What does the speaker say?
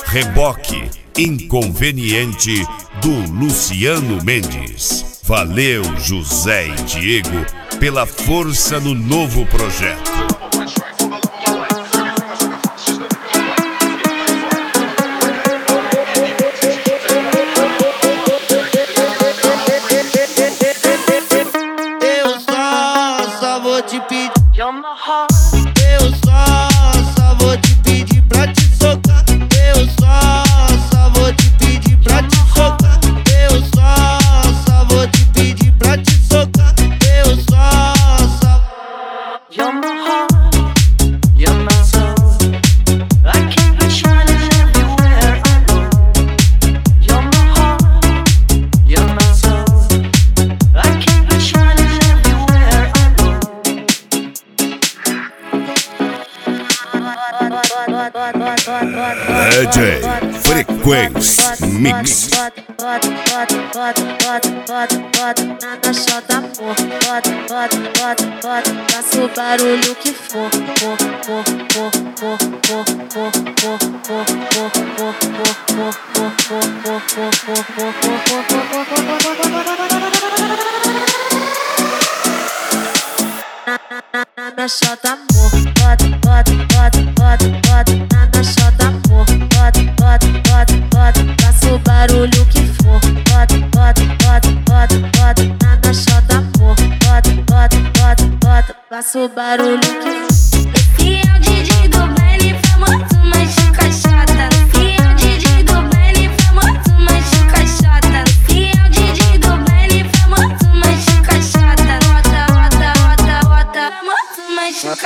Reboque Inconveniente do Luciano Mendes. Valeu, José e Diego, pela força no novo projeto. Te pedir, eu só vou te pedir pra te socar. Eu só vou te pedir pra te socar. Eu só vou te pedir pra te socar. Eu só. You're my heart, you're my soul. I keep it shining everywhere I go. You're my heart, you're my soul. I keep it shining everywhere I go. DJ Frequência Mix. Na chota, amor. Faça o barulho que for. Na chota, amor. Na chota, amor. Faça o barulho que for. Na chota, amor. Faça o barulho que for.